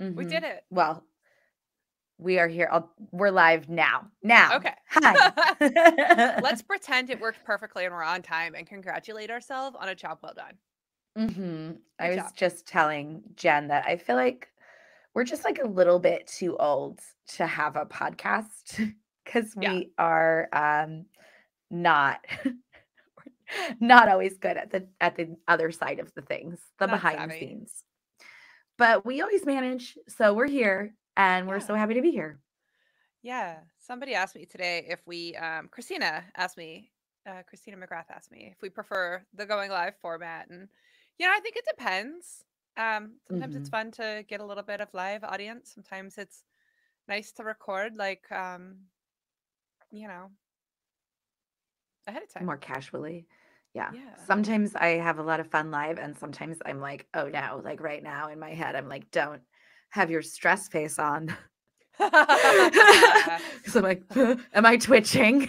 We Mm-hmm. did it. Well, we are here. We're live now. Now. Okay. Hi. Let's pretend it worked perfectly and we're on time and congratulate ourselves on a job well done. I Good was job. just telling Jen that I feel like we're just like a little bit too old to have a podcast because Yeah, we are not not always good at the other side of the things, the not behind the savvy. scenes. But we always manage, so we're here and we're Yeah. so happy to be here. Yeah. Somebody asked me today if we, Christina asked me, Christina McGrath asked me if we prefer the going live format. And, I think it depends. Sometimes it's Hmm. fun to get a little bit of live audience. Sometimes it's nice to record, like, you know, ahead of time. More casually. Yeah. Yeah. Sometimes I have a lot of fun live, and sometimes I'm like, oh no, like right now in my head, I'm like, don't have your stress face on. Because I'm like, am I twitching?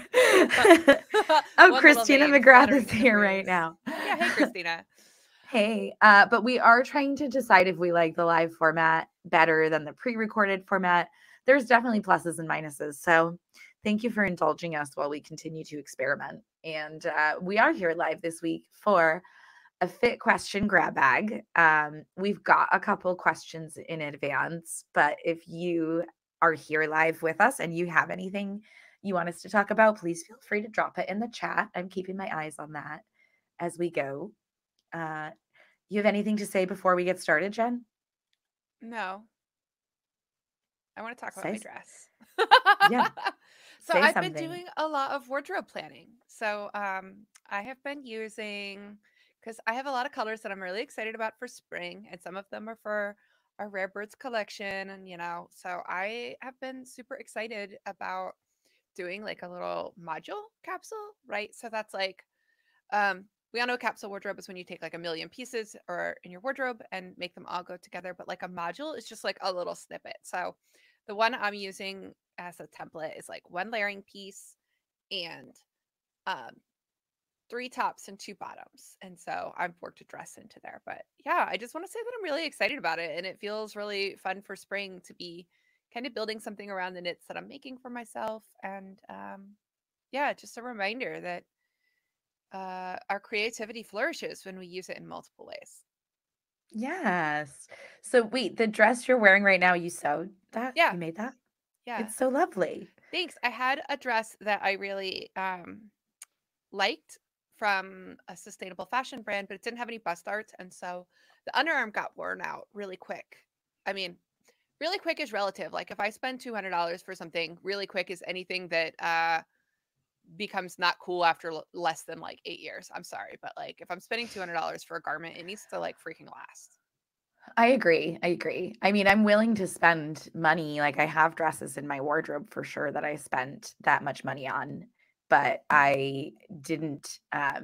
Oh, One little Christina vein McGrath fluttering is in the here right breeze. now. Yeah. Hey, Christina. Hey, but we are trying to decide if we like the live format better than the pre-recorded format. There's definitely pluses and minuses. So thank you for indulging us while we continue to experiment. And we are here live this week for a fit question grab bag. We've got a couple questions in advance, but if you are here live with us and you have anything you want us to talk about, please feel free to drop it in the chat. I'm keeping my eyes on that as we go. Uh, you have anything to say before we get started, Jen? No, I want to talk about Say, my dress. yeah, So say I've been something. doing a lot of wardrobe planning. So I have been using because I have a lot of colors that I'm really excited about for spring, and some of them are for our Rare Birds collection, and so I have been super excited about doing like a little module capsule, right? So that's like we all know capsule wardrobe is when you take like a million pieces or in your wardrobe and make them all go together. But like a module is just like a little snippet. So the one I'm using as a template is like one layering piece and um, three tops and two bottoms. And so I've worked a dress into there. But yeah, I just want to say that I'm really excited about it. And it feels really fun for spring to be kind of building something around the knits that I'm making for myself. And yeah, just a reminder that our creativity flourishes when we use it in multiple ways. Yes. So wait, the dress you're wearing right now, you sewed that? Yeah, You made that? yeah. It's so lovely. Thanks. I had a dress that I really liked from a sustainable fashion brand, but it didn't have any bust darts, and so the underarm got worn out really quick. I mean, really quick is relative. Like if I spend $200 for something, really quick is anything that becomes not cool after less than like 8 years. I'm sorry, but like if I'm spending $200 for a garment, it needs to like freaking last. I agree. I agree. I mean, I'm willing to spend money. Like I have dresses in my wardrobe for sure that I spent that much money on, but I didn't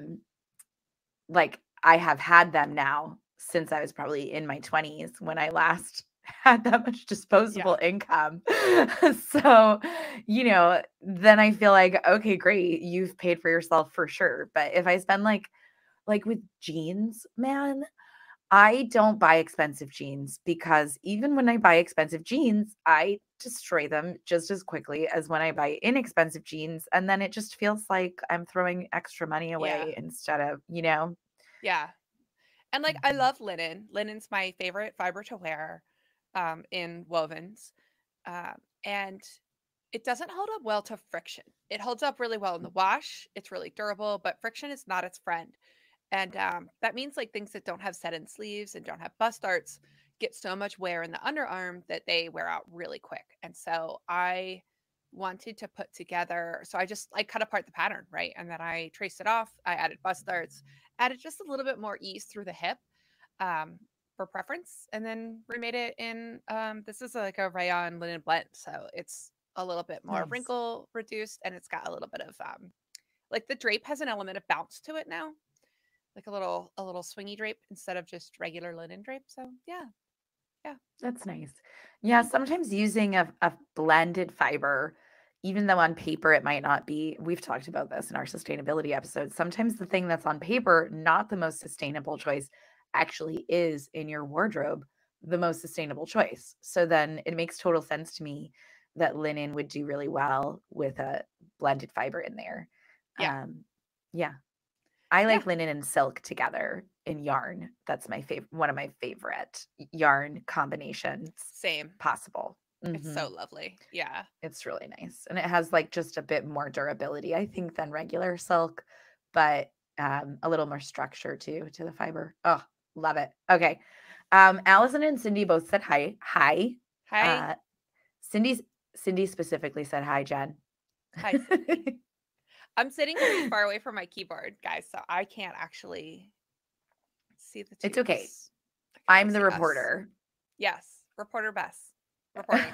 like I have had them now since I was probably in my 20s when I last had that much Yeah. disposable income. So, then I feel like, okay, great, you've paid for yourself for sure. But if I spend like with jeans, man, I don't buy expensive jeans because even when I buy expensive jeans, I destroy them just as quickly as when I buy inexpensive jeans. And then it just feels like I'm throwing extra money Yeah. away instead of. Yeah. And like I Mhm. love linen. Linen's my favorite fiber to wear in wovens. Um, and it doesn't hold up well to friction. It holds up really well in the wash. It's really durable, but friction is not its friend. And that means like things that don't have set in sleeves and don't have bust darts get so much wear in the underarm that they wear out really quick. And so I wanted to put together, so I cut apart the pattern, right? And then I traced it off. I added bust darts, added just a little bit more ease through the hip um, for preference, and then remade it in this is like a rayon linen blend. So it's a little bit more Nice. wrinkle reduced and it's got a little bit of like the drape has an element of bounce to it now, like a little swingy drape instead of just regular linen drape. So yeah, yeah, That's nice. Yeah, sometimes using a blended fiber, even though on paper it might not be, we've talked about this in our sustainability episode. Sometimes the thing that's on paper, not the most sustainable choice, actually is in your wardrobe the most sustainable choice. So then it makes total sense to me that linen would do really well with a blended fiber in there. Yeah. Yeah. I Yeah. like linen and silk together in yarn. That's my favorite, one of my favorite yarn combinations Same. possible. It's so lovely. Yeah. It's really nice. And it has like just a bit more durability, I think, than regular silk, but a little more structure too to the fiber. Oh, love it. Okay. Allison and Cindy both said hi. Hi. Hi. Uh, Cindy specifically said hi, Jen. Hi, Cindy. I'm sitting really far away from my keyboard, guys, so I can't actually see the It's okay. twos. I can only I'm the see us. reporter. Yes. Reporter Bess. Reporting.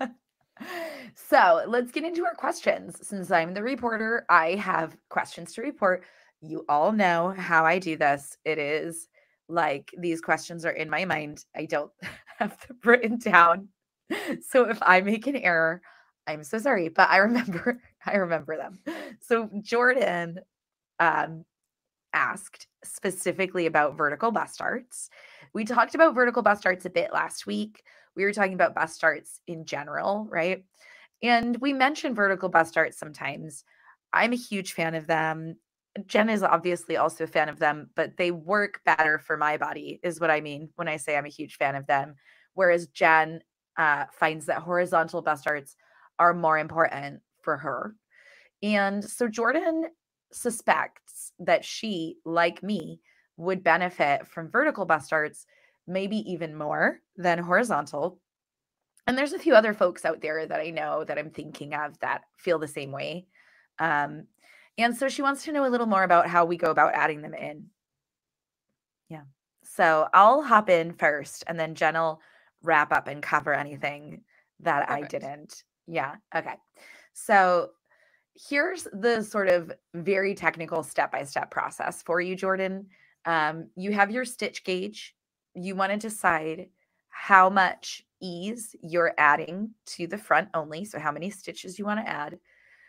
So let's get into our questions. Since I'm the reporter, I have questions to report. You all know how I do this. It is like these questions are in my mind. I don't have them written down. So if I make an error, I'm so sorry, but I remember them. So Jordan um, asked specifically about vertical bust darts. We talked about vertical bust darts a bit last week. We were talking about bust darts in general, right? And we mentioned vertical bust darts sometimes. I'm a huge fan of them. Jen is obviously also a fan of them, but they work better for my body, is what I mean when I say I'm a huge fan of them. Whereas Jen finds that horizontal bust darts are more important for her. And so Jordan suspects that she, like me, would benefit from vertical bust darts maybe even more than horizontal. And there's a few other folks out there that I know that I'm thinking of that feel the same way. Um, and so she wants to know a little more about how we go about adding them in. Yeah. So I'll hop in first and then Jen will wrap up and cover anything that I Perfect. didn't. Yeah. Okay. So here's the sort of very technical step-by-step process for you, Jordan. You have your stitch gauge. You want to decide how much ease you're adding to the front only. So how many stitches you want to add.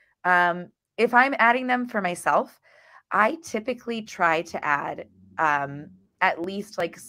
If I'm adding them for myself, I typically try to add at least like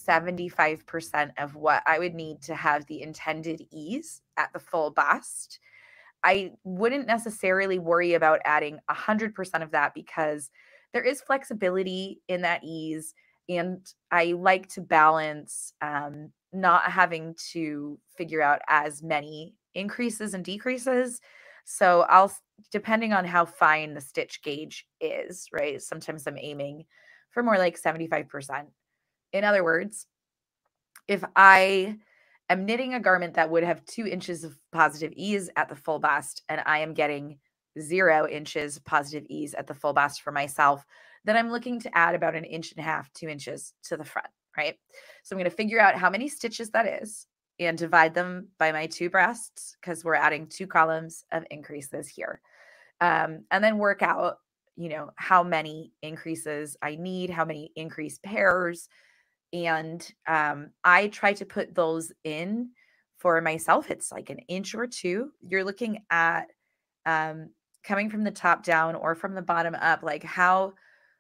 75% of what I would need to have the intended ease at the full bust. I wouldn't necessarily worry about adding 100% of that because there is flexibility in that ease. And I like to balance not having to figure out as many increases and decreases. So depending on how fine the stitch gauge is, right? Sometimes I'm aiming for more like 75%. In other words, if I am knitting a garment that would have 2 inches of positive ease at the full bust, and I am getting 0 inches positive ease at the full bust for myself, then I'm looking to add about 1.5 inches, 2 inches to the front, right? So I'm going to figure out how many stitches that is and divide them by my 2 breasts because we're adding 2 columns of increases here. And then work out, how many increases I need, how many increased pairs, and I try to put those in for myself. It's like 1 inch or 2. You're looking at um, coming from the top down or from the bottom up, like how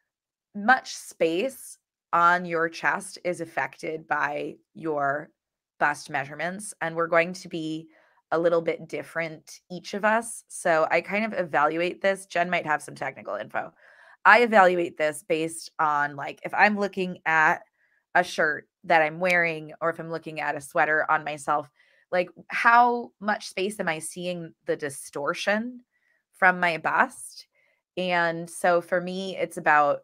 much space on your chest is affected by your bust measurements. And we're going to be a little bit different, each of us. So I kind of evaluate this. Jen might have some technical info. I evaluate this based on like if I'm looking at a shirt that I'm wearing or if I'm looking at a sweater on myself, like how much space am I seeing the distortion from my bust? And so for me, it's about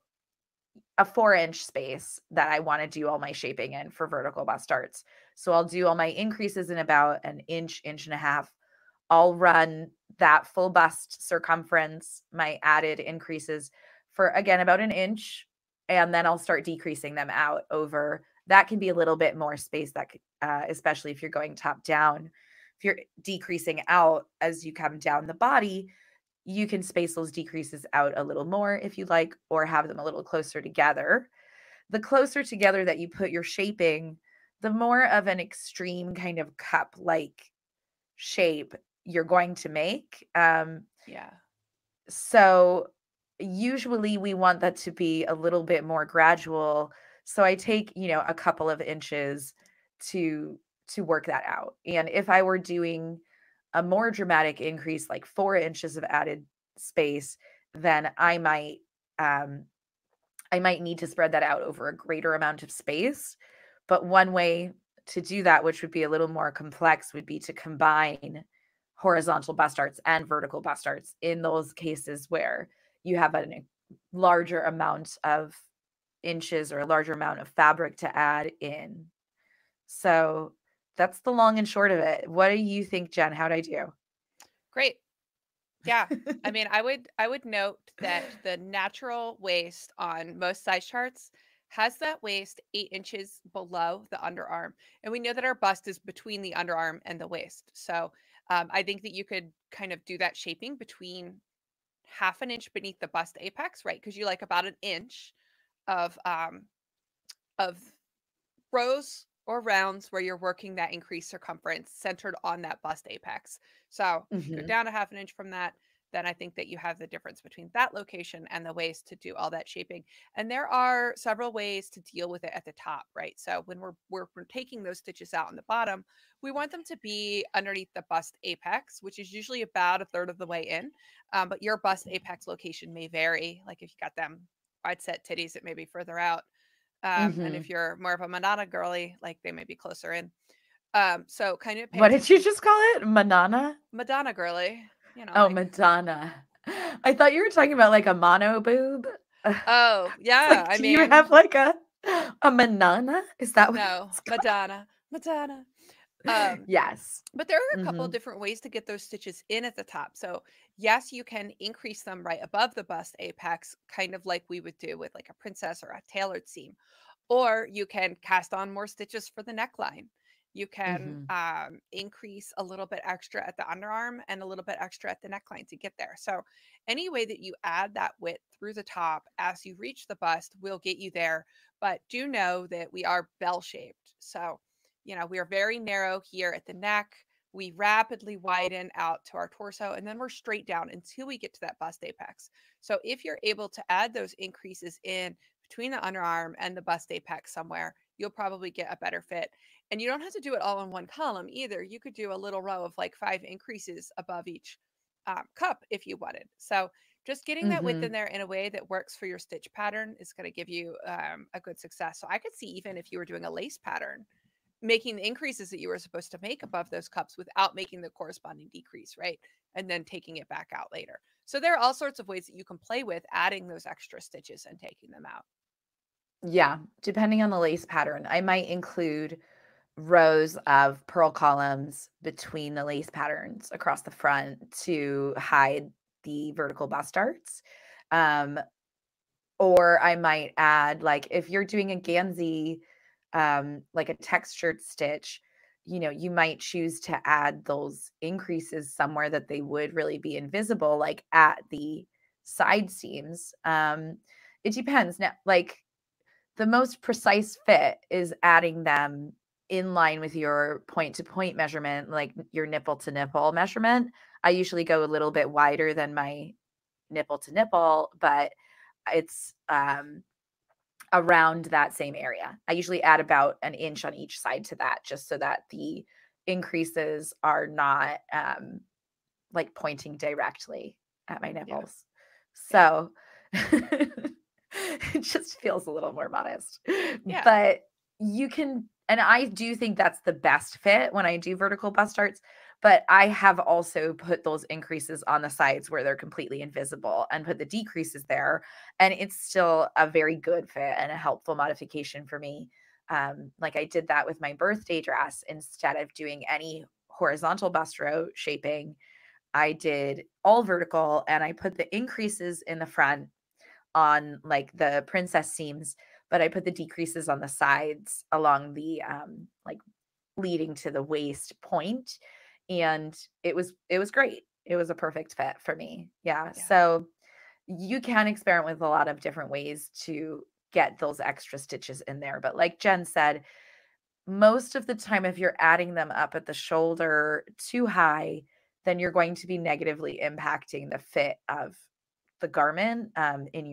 a 4 inch space that I want to do all my shaping in for vertical bust darts. So I'll do all my increases in about 1 inch, 1.5 inches. I'll run that full bust circumference, my added increases for again about 1 inch, and then I'll start decreasing them out over. That can be a little bit more space that could, especially if you're going top down. If you're decreasing out as you come down the body, you can space those decreases out a little more if you like, or have them a little closer together. The closer together that you put your shaping, the more of an extreme kind of cup like shape you're going to make. Yeah. So usually we want that to be a little bit more gradual. So I take, a couple of inches to to work that out. And if I were doing a more dramatic increase, like 4 inches of added space, then um, I might need to spread that out over a greater amount of space. But one way to do that, which would be a little more complex, would be to combine horizontal bust darts and vertical bust darts in those cases where you have a larger amount of inches or a larger amount of fabric to add in. So that's the long and short of it. What do you think, Jen? How'd I do? Great. Yeah. I mean, I would note that the natural waist on most size charts has that waist 8 inches below the underarm. And we know that our bust is between the underarm and the waist. So I think that you could kind of do that shaping between half an inch beneath the bust apex, right? Because you like about an inch of rows or rounds where you're working that increased circumference centered on that bust apex. So if you go Mhm. down a half an inch from that, then I think that you have the difference between that location and the waist to do all that shaping. And there are several ways to deal with it at the top, right? So when we're taking those stitches out on the bottom, we want them to be underneath the bust apex, which is usually about a third of the way in. But your bust apex location may vary. Like if you got them wide set titties, it may be further out. And if Mhm. you're more of a Madonna girly, like they may be closer in. So kind of pay What did you attention. just call it? Manana? Madonna girly, Oh, like, Madonna. I thought you were talking about like a mono boob. oh, It's yeah. like, I do you have mean, like a manana? Is that what no, it's called? Madonna, Madonna. Um, Yes. but there are a couple of Mhm. different ways to get those stitches in at the top. So, yes, you can increase them right above the bust apex, kind of like we would do with like a princess or a tailored seam. Or you can cast on more stitches for the neckline. You can Mhm. increase a little bit extra at the underarm and a little bit extra at the neckline to get there. So, any way that you add that width through the top as you reach the bust will get you there. But do know that we are bell shaped. So, we are very narrow here at the neck. We rapidly widen out to our torso and then we're straight down until we get to that bust apex. So, if you're able to add those increases in between the underarm and the bust apex somewhere, you'll probably get a better fit. And you don't have to do it all in one column either. You could do a little row of like 5 increases above each cup if you wanted. So just getting that width in Mhm. there in a way that works for your stitch pattern is going to give you a good success. So I could see even if you were doing a lace pattern, making the increases that you were supposed to make above those cups without making the corresponding decrease, right? And then taking it back out later. So there are all sorts of ways that you can play with adding those extra stitches and taking them out. Yeah, depending on the lace pattern, I might include rows of purl columns between the lace patterns across the front to hide the vertical bust darts. Um, or I might add, like, if you're doing a Gansey, like a textured stitch, you might choose to add those increases somewhere that they would really be invisible, like at the side seams. It depends. Now, like, the most precise fit is adding them in line with your point to point measurement, like your nipple to nipple measurement. I usually go a little bit wider than my nipple to nipple, but it's around that same area. I usually add about an inch on each side to that, just so that the increases are not like pointing directly at my Yeah. nipples. Yeah. So it just feels a little more modest. Yeah. But you can, and I do think that's the best fit when I do vertical bust darts. But I have also put those increases on the sides where they're completely invisible and put the decreases there. And it's still a very good fit and a helpful modification for me. Like I did that with my birthday dress instead of doing any horizontal bust row shaping. I did all vertical and I put the increases in the front on like the princess seams, but I put the decreases on the sides along the like leading to the waist point, and it was great. It was a perfect fit for me. Yeah. Yeah. So you can experiment with a lot of different ways to get those extra stitches in there, but like Jen said, most of the time if you're adding them up at the shoulder too high, then you're going to be negatively impacting the fit of the garment in your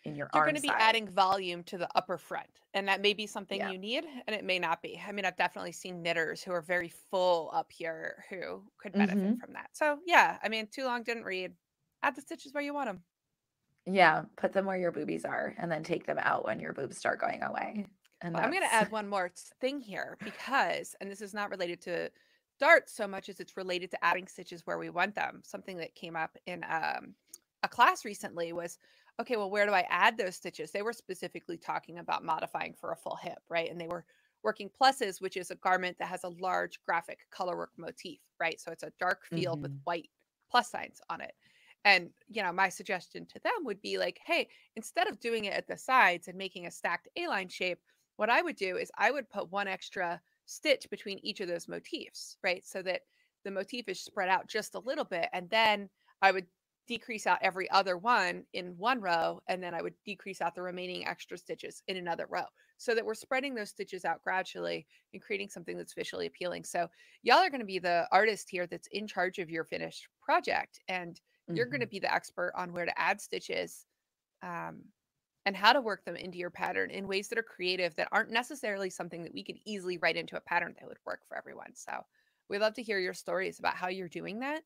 in your You're arm going to be side. adding volume to the upper front, and that may be something Yeah. you need, and it may not be. I mean, I've definitely seen knitters who are very full up here who could benefit Hmm. from that. So, yeah, I mean, too long didn't read. Add the stitches where you want them. Yeah, put them where your boobies are and then take them out when your boobs start going away. And Well, I'm going to that's add one more thing here because, and this is not related to darts so much as it's related to adding stitches where we want them. Something that came up in a class recently was, okay, well, where do I add those stitches? They were specifically talking about modifying for a full hip, right? And they were working pluses, which is a garment that has a large graphic colorwork motif, right? So it's a dark field with Mhm. white plus signs on it. And, my suggestion to them would be like, hey, instead of doing it at the sides and making a stacked A-line shape, what I would do is I would put one extra stitch between each of those motifs, right? So that the motif is spread out just a little bit. And then I would decrease out every other one in one row. And then I would decrease out the remaining extra stitches in another row so that we're spreading those stitches out gradually and creating something that's visually appealing. So y'all are going to be the artist here that's in charge of your finished project. And you're going to Mhm. be the expert on where to add stitches. Um, and how to work them into your pattern in ways that are creative that aren't necessarily something that we could easily write into a pattern that would work for everyone. So we'd love to hear your stories about how you're doing that,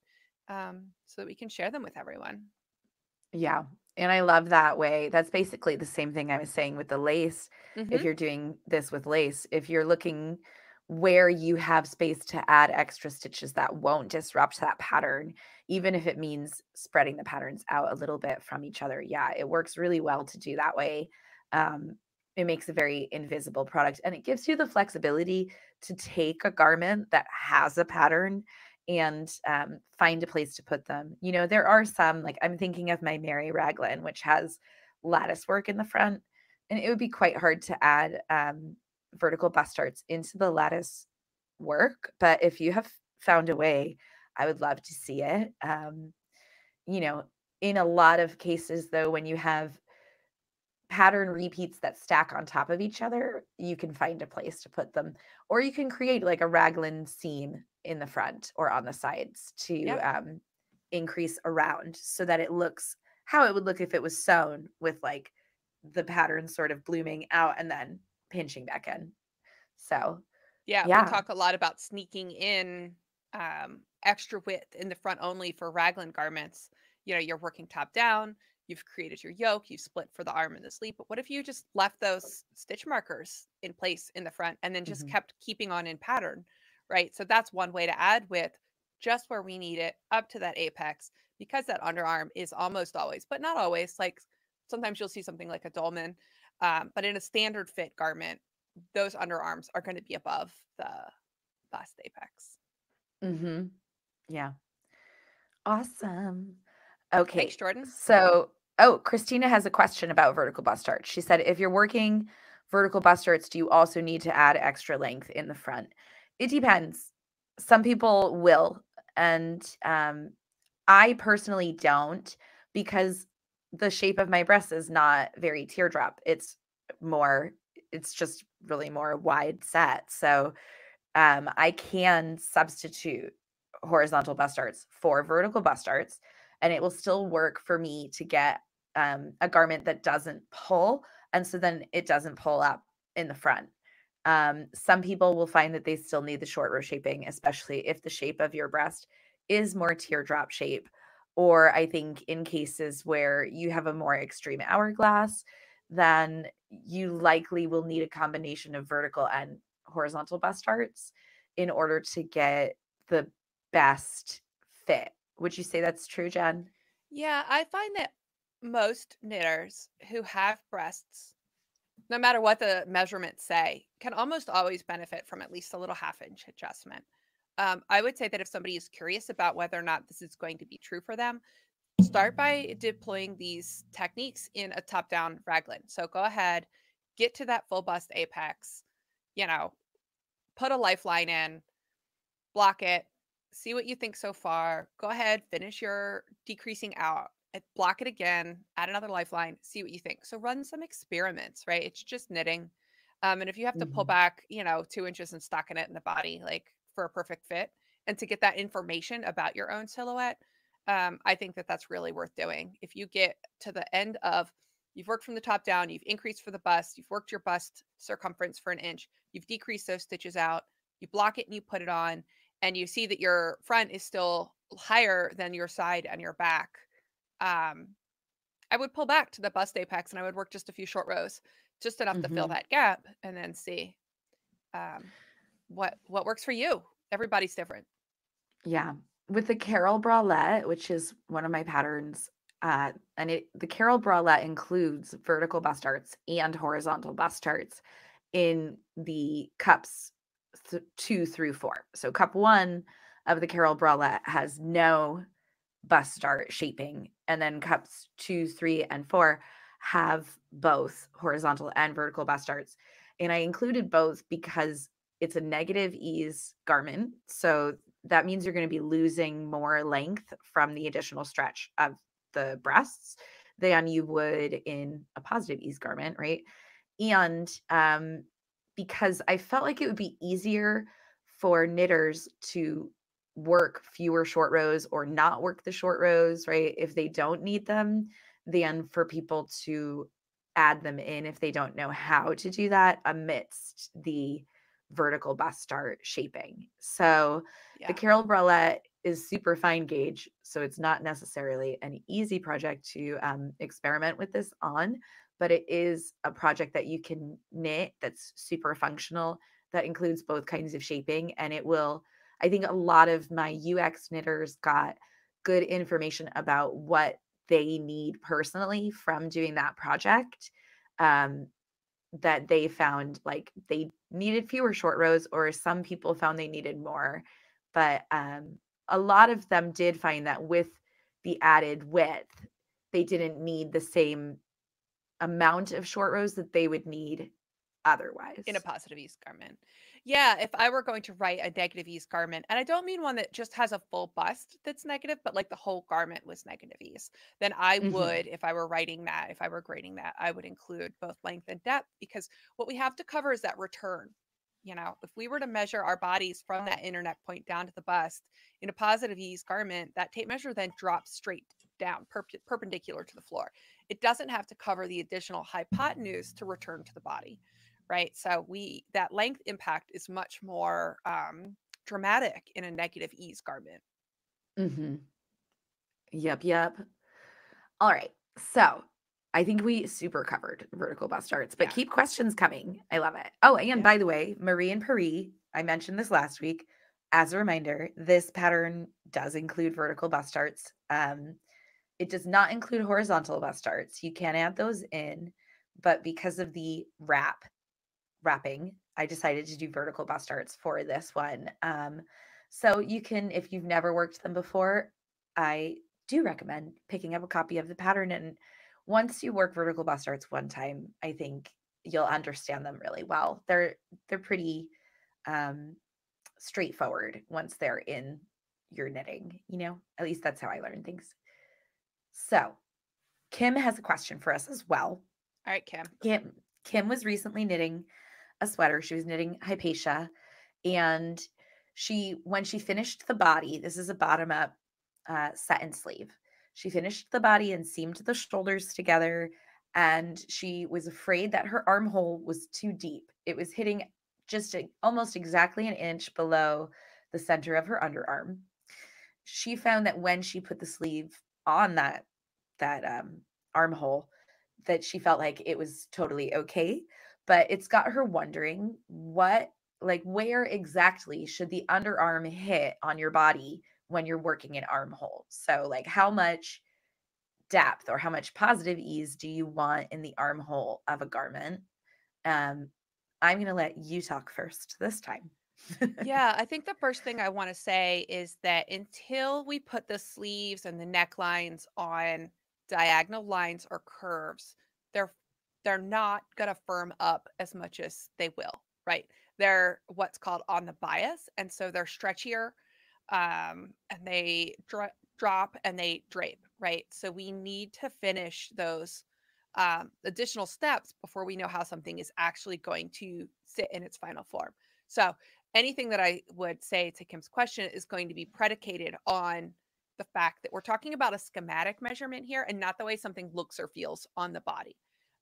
so that we can share them with everyone. Yeah. And I love that way. That's basically the same thing I was saying with the lace. If Hmm. you're doing this with lace, if you're looking where you have space to add extra stitches that won't disrupt that pattern, even if it means spreading the patterns out a little bit from each other. Yeah, it works really well to do that way. Um, it makes a very invisible product and it gives you the flexibility to take a garment that has a pattern and find a place to put them. There are some, like I'm thinking of my Mary Raglan, which has lattice work in the front, and it would be quite hard to add vertical bust darts into the lattice work. But if you have found a way, I would love to see it. You know, in a lot of cases, though, when you have pattern repeats that stack on top of each other, you can find a place to put them. Or you can create like a raglan seam in the front or on the sides to Yeah. increase around so that it looks how it would look if it was sewn with like the pattern sort of blooming out and then pinching back in. So, Yeah. We yeah. talk a lot about sneaking in extra width in the front only for raglan garments. You're working top down. You've created your yoke, you've split for the arm and the sleeve. But what if you just left those stitch markers in place in the front and then just Mhm. kept keeping on in pattern, right? So that's one way to add width just where we need it up to that apex because that underarm is almost always, but not always. Like sometimes you'll see something like a dolman, but in a standard fit garment, those underarms are going to be above the bust apex. Mhm. Yeah. Awesome. Thanks, Okay. Jordan. So, Christina has a question about vertical bust darts. She said, if you're working vertical bust darts, do you also need to add extra length in the front? It depends. Some people will. And I personally don't because the shape of my breast is not very teardrop. It's just really more wide set. So I can substitute horizontal bust darts for vertical bust darts, and it will still work for me to get a garment that doesn't pull. And so then it doesn't pull up in the front. Some people will find that they still need the short row shaping, especially if the shape of your breast is more teardrop shape. Or I think in cases where you have a more extreme hourglass, then you likely will need a combination of vertical and horizontal bust darts in order to get the best fit. Would you say that's true, Jen? Yeah, I find that most knitters who have breasts, no matter what the measurements say, can almost always benefit from at least a little half-inch adjustment. I would say that if somebody is curious about whether or not this is going to be true for them, start by deploying these techniques in a top-down raglan. So go ahead, get to that full bust apex, you know, put a lifeline in, block it, see what you think so far. Go ahead, finish your decreasing out, block it again, add another lifeline, see what you think. So run some experiments, right? It's just knitting. And if you have to pull Mhm. back, 2 inches and stocking it in the body, like for a perfect fit, and to get that information about your own silhouette, I think that that's really worth doing. If you get to the end of You've worked from the top down, you've increased for the bust, you've worked your bust circumference for an inch, you've decreased those stitches out, you block it and you put it on, and you see that your front is still higher than your side and your back. Um, I would pull back to the bust apex and I would work just a few short rows, just enough to fill Mhm. that gap, and then see um, what works for you. Everybody's different. Yeah. With the Carol bralette, which is one of my patterns, the Carol bralette includes vertical bust darts and horizontal bust darts in the cups 2 through 4. So cup 1 of the Carol bralette has no bust dart shaping, and then cups 2, 3, and 4 have both horizontal and vertical bust darts. And I included both because it's a negative ease garment. So that means you're going to be losing more length from the additional stretch of the breasts than you would in a positive ease garment, right? And because I felt like it would be easier for knitters to work fewer short rows or not work the short rows, right? If they don't need them, than for people to add them in if they don't know how to do that amidst the vertical bust dart shaping. So the Yeah. Carol bralette is super fine gauge. So it's not necessarily an easy project to experiment with this on, but it is a project that you can knit that's super functional, that includes both kinds of shaping. And it will, I think a lot of my UX knitters got good information about what they need personally from doing that project. Um, that they found like they needed fewer short rows, or some people found they needed more. But a lot of them did find that with the added width, they didn't need the same amount of short rows that they would need In a otherwise. positive ease garment. Yeah, if I were going to write a negative ease garment, and I don't mean one that just has a full bust that's negative, but like the whole garment was negative ease, then I Mhm. would, if I were writing that, if I were grading that, I would include both length and depth, because what we have to cover is that return. If we were to measure our bodies from that interneck point down to the bust in a positive ease garment, that tape measure then drops straight down, perpendicular to the floor. It doesn't have to cover the additional hypotenuse to return to the body, right? So that length impact is much more dramatic in a negative ease garment. Mhm. Yep, yep. All right. So I think we super covered vertical bust darts, but Yeah. keep questions coming. I love it. Oh, and Yep. by the way, Marie and Paris, I mentioned this last week. As a reminder, this pattern does include vertical bust darts. It does not include horizontal bust darts. You can add those in, but because of the wrapping, I decided to do vertical bust darts for this one. So you can, if you've never worked them before, I do recommend picking up a copy of the pattern. And once you work vertical bust darts one time, I think you'll understand them really well. They're pretty um, straightforward once they're in your knitting. At least that's how I learn things. So Kim has a question for us as well. All right, Kim. Kim was recently knitting a sweater. She was knitting Hypatia, and when she finished the body, this is a bottom up set and sleeve. She finished the body and seamed the shoulders together, and she was afraid that her armhole was too deep. It was hitting just almost exactly an inch below the center of her underarm. She found that when she put the sleeve on that armhole, that she felt like it was totally okay. But it's got her wondering where exactly should the underarm hit on your body when you're working an armhole? So, like, how much depth or how much positive ease do you want in the armhole of a garment? Um, I'm going to let you talk first this time. Yeah, I think the first thing I want to say is that until we put the sleeves and the necklines on diagonal lines or curves, they're they're not going to firm up as much as they will, right? They're what's called on the bias, and so they're stretchier, and they drop and they drape, right? So we need to finish those additional steps before we know how something is actually going to sit in its final form. So anything that I would say to Kim's question is going to be predicated on the fact that we're talking about a schematic measurement here and not the way something looks or feels on the body.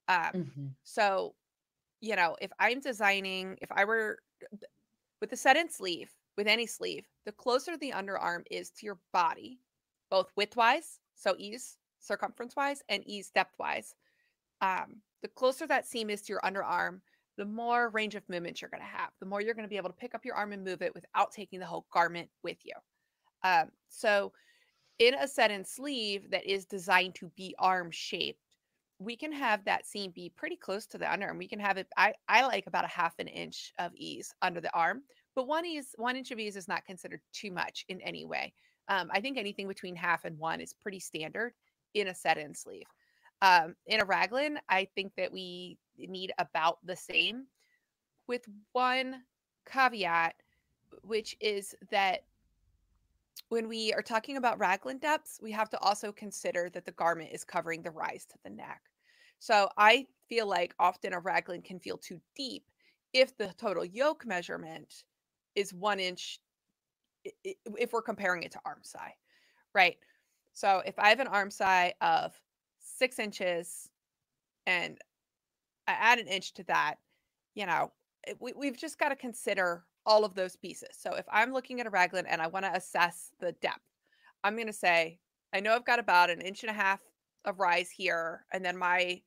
So, if I'm designing, if I were with the set in sleeve, with any sleeve, the closer the underarm is to your body, both widthwise, so ease circumference wise, and ease depth wise, the closer that seam is to your underarm, the more range of movement you're going to have, the more you're going to be able to pick up your arm and move it without taking the whole garment with you. So, in a set in sleeve that is designed to be arm shaped, we can have that seam be pretty close to the underarm. We can have it, I like about a half an inch of ease under the arm, but 1 inch of ease is not considered too much in any way. I think anything between half and 1 is pretty standard in a set in sleeve. In a raglan, I think that we need about the same, with one caveat, which is that when we are talking about raglan depths, we have to also consider that the garment is covering the rise to the neck. So I feel like often a raglan can feel too deep if the total yoke measurement is 1 inch, if we're comparing it to arm size, right? So if I have an arm size of 6 inches and I add an inch to that, we've just got to consider all of those pieces. So if I'm looking at a raglan and I want to assess the depth, I'm going to say, I know I've got about an inch and a half of rise here, and then my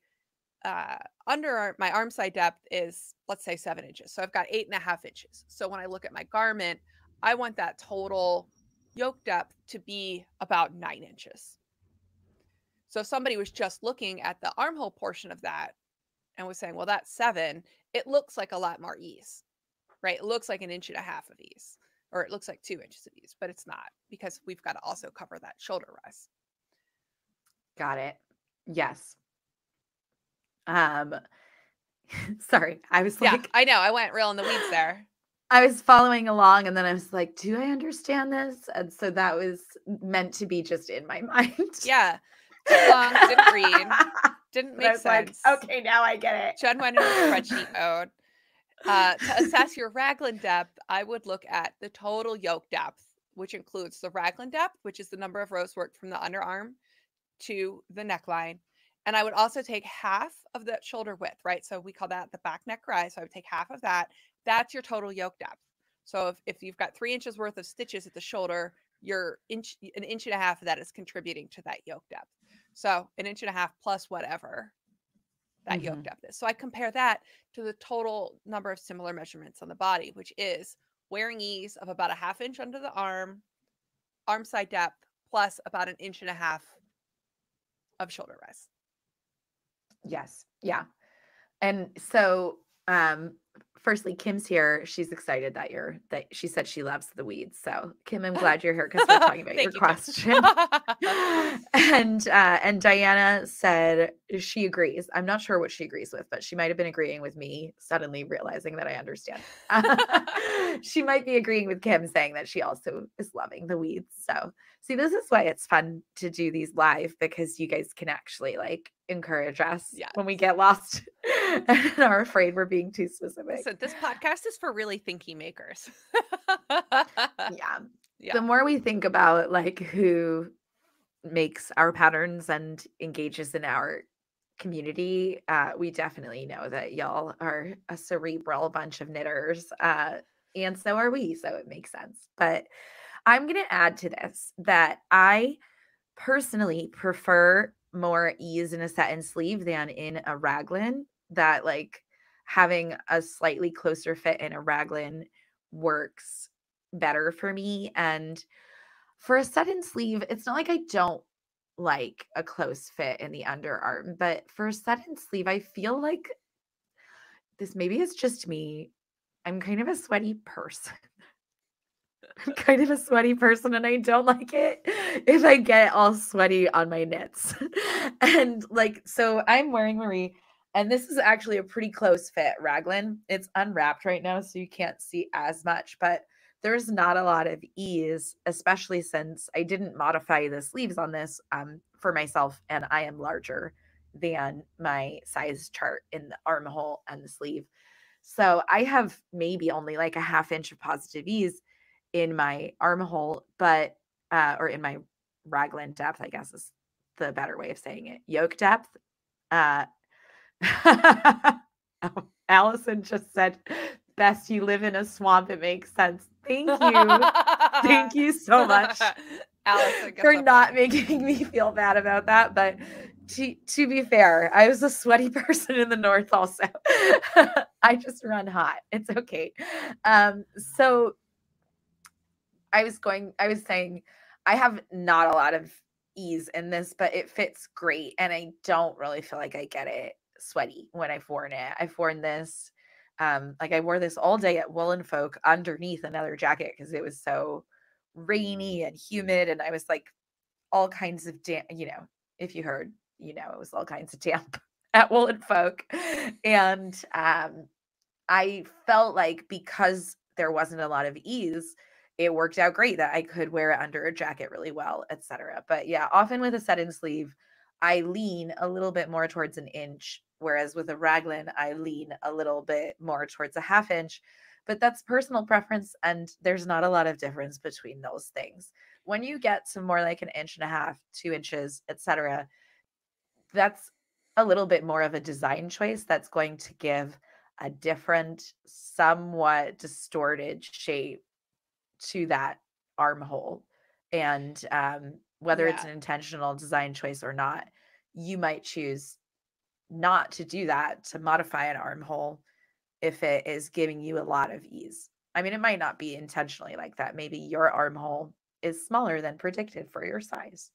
my arm side depth is, let's say, 7 inches. So I've got 8.5 inches. So when I look at my garment, I want that total yoke depth to be about 9 inches. So if somebody was just looking at the armhole portion of that and was saying, well, that's 7, it looks like a lot more ease, right? It looks like an inch and a half of ease, or it looks like 2 inches of ease, but it's not, because we've got to also cover that shoulder rise. Got it. Yes. Sorry, I was Yeah, like, I know. I went real in the weeds there. I was following along and then I was like, do I understand this? And so that was meant to be just in my mind. Yeah. Took long, didn't read, didn't But I make was sense. like, okay, now I get it. Jen went into spreadsheet mode. To assess your raglan depth, I would look at the total yoke depth, which includes the raglan depth, which is the number of rows worked from the underarm to the neckline. And I would also take half of that shoulder width, right? So we call that the back neck rise. So I would take half of that. That's your total yoke depth. So if you've got 3 inches worth of stitches at the shoulder, an inch and a half of that is contributing to that yoke depth. So an inch and a half plus whatever that yoke depth is. So I compare that to the total number of similar measurements on the body, which is wearing ease of about a half inch under the arm side depth, plus about an inch and a half of shoulder rise. Yes. Yeah. And so, firstly, Kim's here. She's excited that she said she loves the weeds. So Kim, I'm glad you're here because we're talking about your question. And Diana said she agrees. I'm not sure what she agrees with, but she might have been agreeing with me, suddenly realizing that I understand. She might be agreeing with Kim, saying that she also is loving the weeds. So see, this is why it's fun to do these live, because you guys can actually encourage us when we get lost and are afraid we're being too specific. So this podcast is for really thinky makers. Yeah. The more we think about who makes our patterns and engages in our community, we definitely know that y'all are a cerebral bunch of knitters, and so are we. So it makes sense. But I'm going to add to this that I personally prefer more ease in a set and sleeve than in a raglan. That having a slightly closer fit in a raglan works better for me. And for a set and sleeve, it's not like I don't like a close fit in the underarm, but for a set and sleeve, I feel like this, maybe it's just me, I'm kind of a sweaty person. I'm kind of a sweaty person, and I don't like it if I get all sweaty on my knits. And so I'm wearing Marie, and this is actually a pretty close fit raglan. It's unwrapped right now, so you can't see as much, but there's not a lot of ease, especially since I didn't modify the sleeves on this for myself, and I am larger than my size chart in the armhole and the sleeve. So I have maybe only a half inch of positive ease in my armhole, but or in my raglan depth, I guess is the better way of saying it, yoke depth. Oh, Allison just said, "Best you live in a swamp. It makes sense." Thank you. Thank you so much Allison gets for a not point. making me feel bad about that. But to be fair, I was a sweaty person in the north also. I just run hot. It's okay. So I was saying I have not a lot of ease in this, but it fits great. And I don't really feel like I get it sweaty when I've worn it. I've worn this, like I wore this all day at Woolen Folk underneath another jacket because it was so rainy and humid. And I was like all kinds of damp, if you heard, it was all kinds of damp at Woolen Folk. And I felt like because there wasn't a lot of ease, it worked out great that I could wear it under a jacket really well, etc. But yeah, often with a set-in sleeve, I lean a little bit more towards an inch, whereas with a raglan, I lean a little bit more towards a half inch. But that's personal preference, and there's not a lot of difference between those things. When you get to more like an inch and a half, 2 inches, etc., that's a little bit more of a design choice that's going to give a different, somewhat distorted shape to that armhole. And whether it's Yeah. an intentional design choice or not, you might choose not to do that, to modify an armhole if it is giving you a lot of ease. I mean, it might not be intentionally like that. Maybe your armhole is smaller than predicted for your size.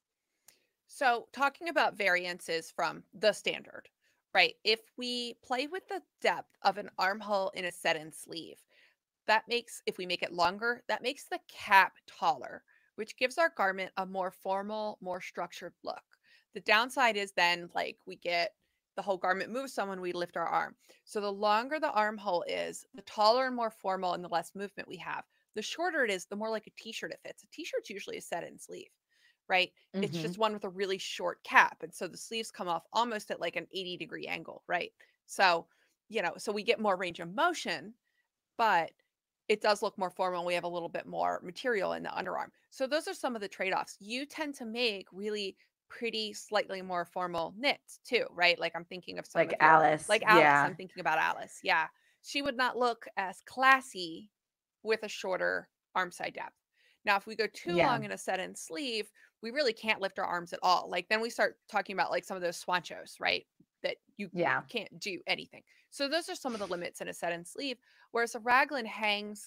So, talking about variances from the standard, right? If we play with the depth of an armhole in a set in sleeve, that makes, if we make it longer, that makes the cap taller, which gives our garment a more formal, more structured look. The downside is then, like, we get the whole garment moves some when we lift our arm. So, the longer the armhole is, the taller and more formal and the less movement we have. The shorter it is, the more like a t shirt it fits. A t shirt's usually a set in sleeve, right? It's Mm-hmm. just one with a really short cap. And so the sleeves come off almost at like an 80-degree angle, right? So, so we get more range of motion, but it does look more formal. We have a little bit more material in the underarm. So those are some of the trade-offs. You tend to make really pretty, slightly more formal knits too, right? Like I'm thinking of some Like of your, Alice. like Alice. Yeah. I'm thinking about Alice. Yeah. She would not look as classy with a shorter arm side depth. Now, if we go too Yeah. long in a set in sleeve, we really can't lift our arms at all. Like then we start talking about like some of those swanchos, right? That you Yeah. can't do anything. So those are some of the limits in a set in sleeve. Whereas a raglan hangs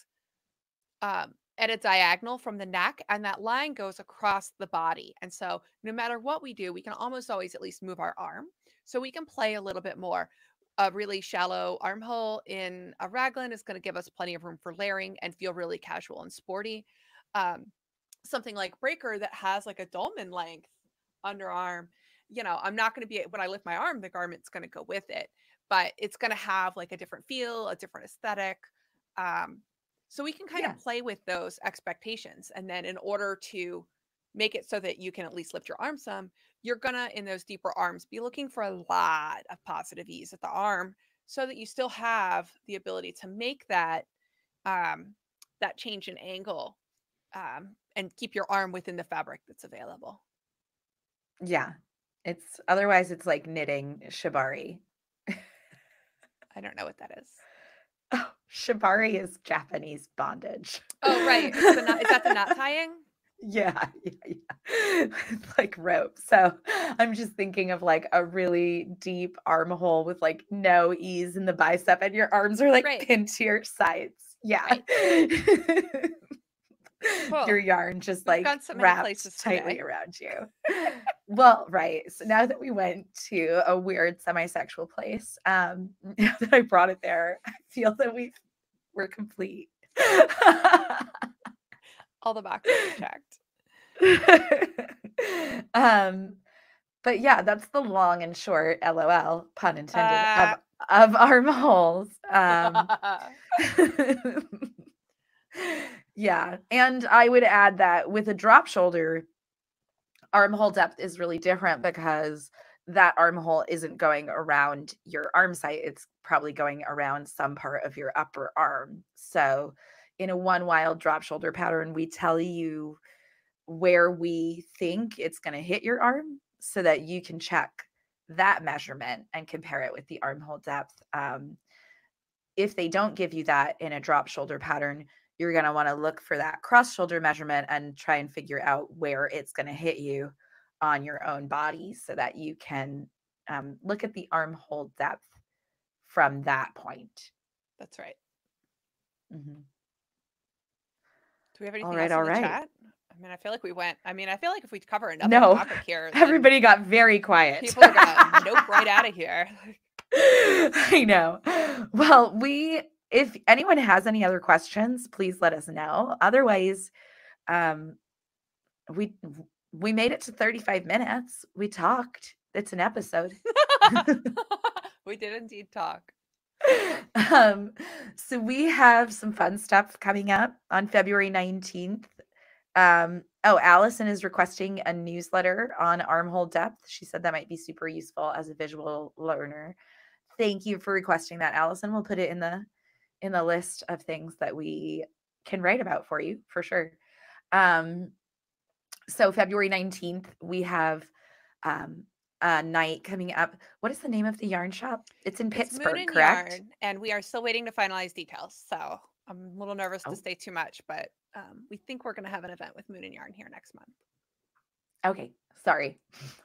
at a diagonal from the neck, and that line goes across the body. And so, no matter what we do, we can almost always at least move our arm. So, we can play a little bit more. A really shallow armhole in a raglan is going to give us plenty of room for layering and feel really casual and sporty. Um, Something like breaker that has like a dolman length underarm, I'm not going to be, when I lift my arm, the garment's going to go with it, but it's going to have like a different feel, a different aesthetic. Um, so we can kind Yeah. of play with those expectations. And then in order to make it so that you can at least lift your arm some, you're going to, in those deeper arms, be looking for a lot of positive ease at the arm so that you still have the ability to make um, that change in angle and keep your arm within the fabric that's available. Yeah. It's otherwise it's like knitting shibari. I don't know what that is. Oh, shibari is Japanese bondage. Oh, right. It's the knot. Is that the knot tying? Yeah, yeah. With like rope. So I'm just thinking of like a really deep armhole with like no ease in the bicep, and your arms are like Right. pinned to your sides. Yeah. Right. Cool. Your yarn just We've like gone so many wrapped places tightly today. around you. Well, right. So now that we went to a weird semi-sexual place, now that I brought it there, I feel that we're complete. All the boxes are checked. um, but yeah, that's the long and short, LOL, pun intended, Uh, of armholes. Yeah, and I would add that with a drop shoulder, armhole depth is really different because that armhole isn't going around your arm site. It's probably going around some part of your upper arm. So in a one wild drop shoulder pattern, we tell you where we think it's going to hit your arm so that you can check that measurement and compare it with the armhole depth. If they don't give you that in a drop shoulder pattern, you're going to want to look for that cross shoulder measurement and try and figure out where it's going to hit you on your own body so that you can look at the armhole depth from that point. That's right. Mm-hmm. Do we have anything else in the chat? I mean, I feel like if we cover another topic here, everybody got very quiet. People are gonna nope right out of here. I know. Well, if anyone has any other questions, please let us know. Otherwise, we made it to 35 minutes. We talked. It's an episode. We did indeed talk. So we have some fun stuff coming up on February 19th. Allison is requesting a newsletter on armhole depth. She said that might be super useful as a visual learner. Thank you for requesting that, Allison. We'll put it in the list of things that we can write about for you for sure. So February 19th, we have a night coming up. What is the name of the yarn shop? It's in Pittsburgh, Moon correct? Yarn, and we are still waiting to finalize details. So I'm a little nervous to say too much, but we think we're going to have an event with Moon and Yarn here next month. Okay, sorry.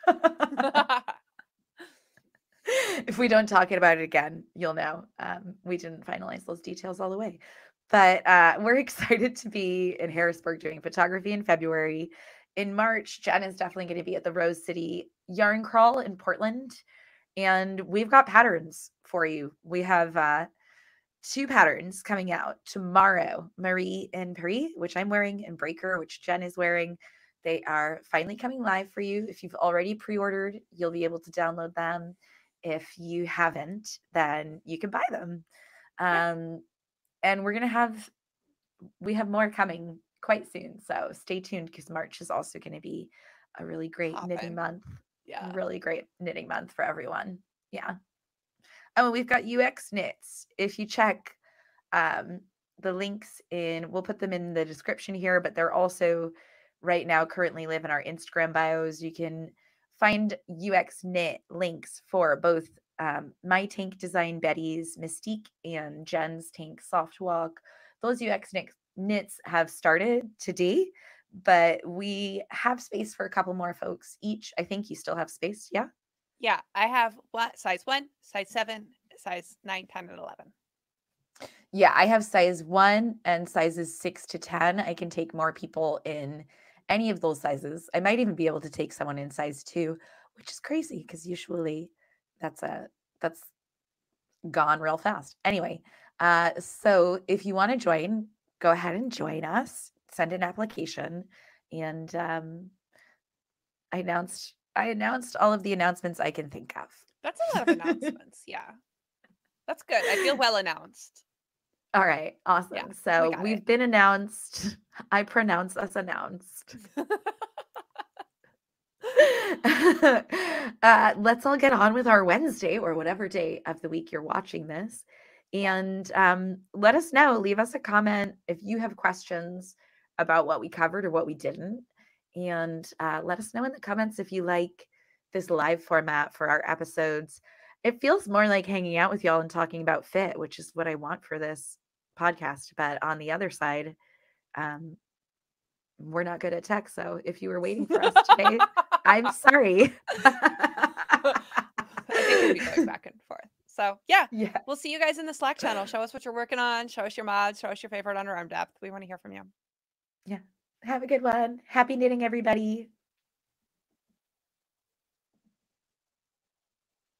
If we don't talk about it again, you'll know. We didn't finalize those details all the way. But we're excited to be in Harrisburg doing photography in February. In March, Jen is definitely going to be at the Rose City Yarn Crawl in Portland. And we've got patterns for you. We have 2 patterns coming out tomorrow. Marie in Paris, which I'm wearing, and Breaker, which Jen is wearing. They are finally coming live for you. If you've already pre-ordered, you'll be able to download them. If you haven't, then you can buy them. And we have more coming quite soon. So stay tuned because March is also going to be a really great knitting month. Yeah. Really great knitting month for everyone. Yeah. Oh, we've got UX Knits. If you check the links we'll put them in the description here, but they're also right now currently live in our Instagram bios. You can find UX Knit links for both my tank design Betty's Mystique and Jen's tank Soft Walk. Those UX knits have started today, but we have space for a couple more folks each. I think you still have space. Yeah. Yeah. I have size 1, size 7, size 9, 10, and 11. Yeah. I have size 1 and sizes 6 to 10. I can take more people in any of those sizes. I might even be able to take someone in size 2, which is crazy because usually that's gone real fast. Anyway, so if you want to join, go ahead and join us. Send an application, and I announced all of the announcements I can think of. That's a lot of announcements. Yeah, that's good. I feel well announced. All right, awesome. Yeah, so we've been announced. I pronounce us announced. Let's all get on with our Wednesday or whatever day of the week you're watching this. And let us know. Leave us a comment if you have questions about what we covered or what we didn't. And let us know in the comments if you like this live format for our episodes. It feels more like hanging out with y'all and talking about fit, which is what I want for this podcast. But on the other side, we're not good at tech. So if you were waiting for us today, I'm sorry. I think we'll be going back and forth. So yeah, we'll see you guys in the Slack channel. Show us what you're working on. Show us your mods. Show us your favorite underarm depth. We want to hear from you. Yeah. Have a good one. Happy knitting, everybody.